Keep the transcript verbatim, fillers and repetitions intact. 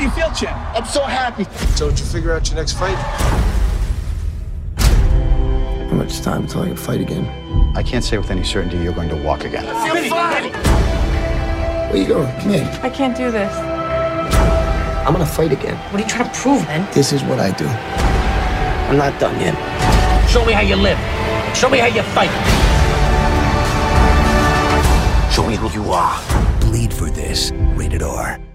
do you feel, champ? I'm so happy. So did you figure out your next fight? How much time until I can fight again? I can't say with any certainty you're going to walk again. You're fine. Where you going? Come here. I can't do this. I'm gonna fight again. What are you trying to prove, man? This is what I do. I'm not done yet. Show me how you live. Show me how you fight. Show me who you are. Bleed for This. Rated R.